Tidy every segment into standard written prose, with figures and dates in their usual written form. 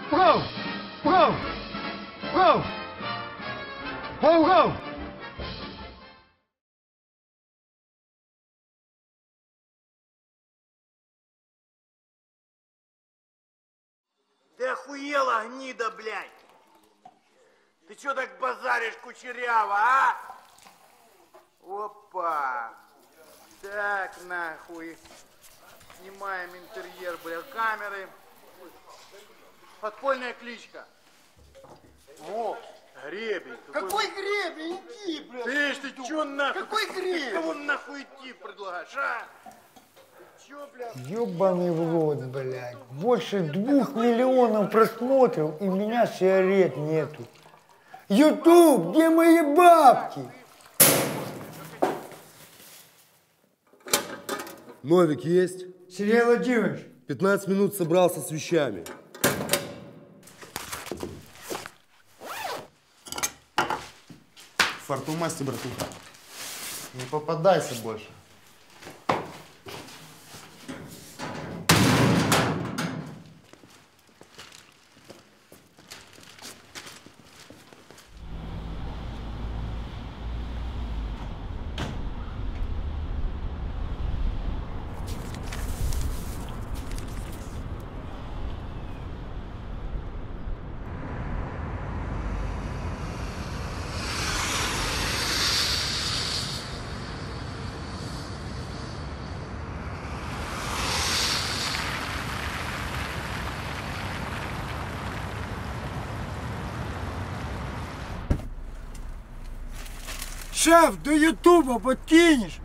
Go! Go! Go! Go, go! Ты охуела, гнида, блядь? Ты чё так базаришь кучеряво, а? Опа! Так, нахуй. Снимаем интерьер, бля, камеры. Подпольная кличка. О, гребень. Какой гребень? Иди, блядь. Ты чё нахуй? Какой гребень? Кого нахуй идти предлагаешь, а? Ты чё, блядь? Ёбаный в рот, блядь. Больше 2 миллионов просмотров, и у меня сигарет нету. Ютуб, где мои бабки? Новик есть? Сергей Владимирович. 15 минут собрался с вещами. Фартумасти, братуха. Не попадайся больше. Шеф, до Ютуба подкинешь?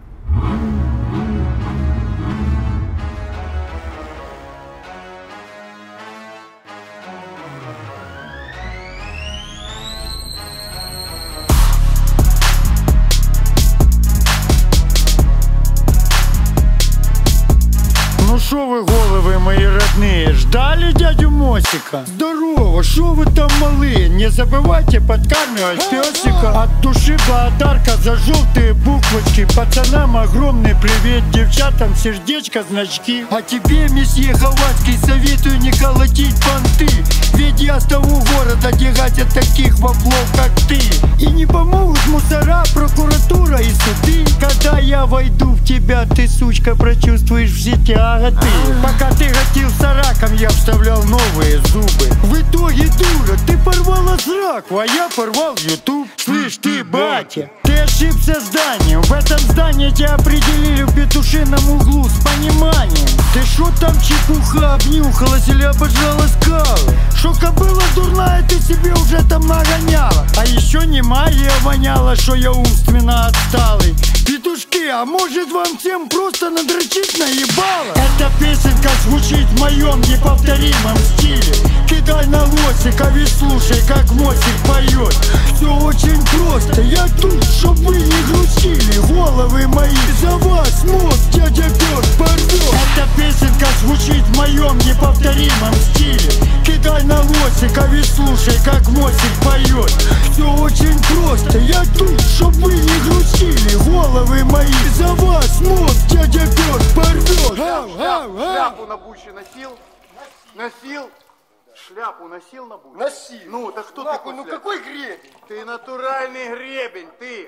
Ну шо вы, головы мои родные, ждали дядю Мосика? Здорово, шо вы там малые? Не забывайте подкармливать песика. От души благодарка за желтые буквочки. Пацанам огромный привет, девчатам сердечко, значки. А тебе, месье Ховацкий, советую не колотить понты. Ведь я с того города, где гатят таких воплов, как ты. И не помогут мусора, прокуратура и суды. Когда я войду в тебя, ты, сучка, прочувствуешь все тяготы. Пока ты гатился раком, я вставлял новые зубы. В итоге, дура, ты порвала сраку, а я порвал ютуб. Слышь ты, батя, ты ошибся зданием. В этом здании тебя определили в петушином углу с пониманием. Ты шо там, чепуха, обнюхалась или обожала скалы? Шо кобыла дурная, ты себе уже там нагоняла. А еще не магия воняла, что я умственно отсталый. Петушки, а может вам всем просто надрочить наебало? Эта песенка звучит в моем неповторимом стиле. Кидай на лосика, ведь слушай, как Мосик поет. Все очень просто, я тут, чтоб вы не грустили. Головы мои, за вас мозг дядя Пётр порвет. Эта песенка звучит в моем неповторимом стиле. Кидай на лосика, ведь слушай, как Мосик поет. Все очень просто, я тут, чтоб вы не грустили. Головы мои, за вас мозг дядя Пётр порвет. Шляпу на буче носил? Носил? Шляпу носил на буче? Носи. Ну, так что Нахуй, ты ну после? какой гребень? Ты натуральный гребень, ты.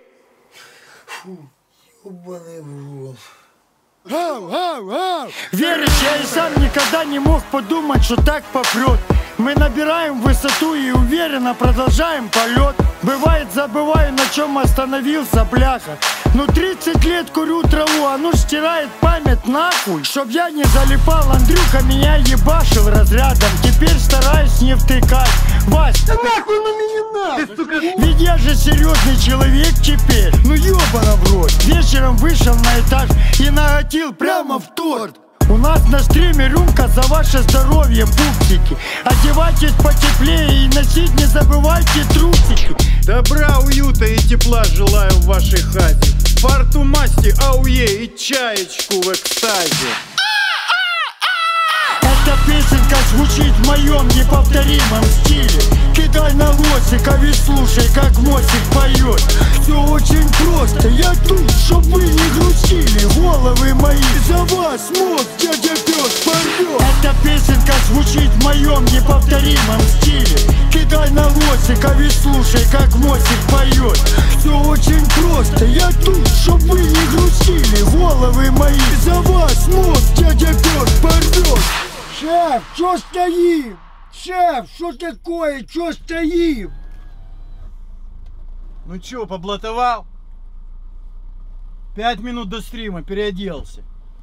Ёбаный в рот. Веришь, я и сам никогда не мог подумать, что так попрет. Мы набираем высоту и уверенно продолжаем полет. Бывает, забываю, на чем остановился, бляха. Ну 30 лет курю траву, а ну стирает память нахуй. Чтоб я не залипал, Андрюха меня ебашил разрядом. Теперь стараюсь не втыкать. Вась, Да нахуй на меня надо! ведь я же серьезный человек теперь. Ну ёбана в рот. Вечером вышел на этаж и нагатил прямо в торт. У нас на стриме рюмка за ваше здоровье, пупсики. Одевайтесь потеплее и носить не забывайте трусики. Добра, уюта и тепла желаю в вашей хате. Фарту масти, ауе и чаечку в экстазе. Эта песенка звучит в моем неповторимом стиле. Кидай на лосика, ведь слушай, как мостик поет. Все очень просто, я тут, чтоб вы не грустили. Головы мои за вас мозг дядя пес порвет. Эта песенка звучит в моем неповторимом стиле. Кидай на лосика, ведь слушай, как мостик поет. Все очень просто, я тут, чтоб вы не грустили. Головы мои за вас мозг дядя пес порвет. Шеф, чё стоим? Шеф, что такое? Чё стоим? Ну чё, поблатовал? 5 минут до стрима, переоделся.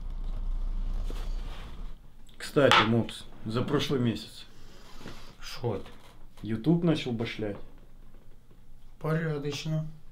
Кстати, Мопс, за прошлый месяц Шо ты? YouTube начал башлять. Порядочно.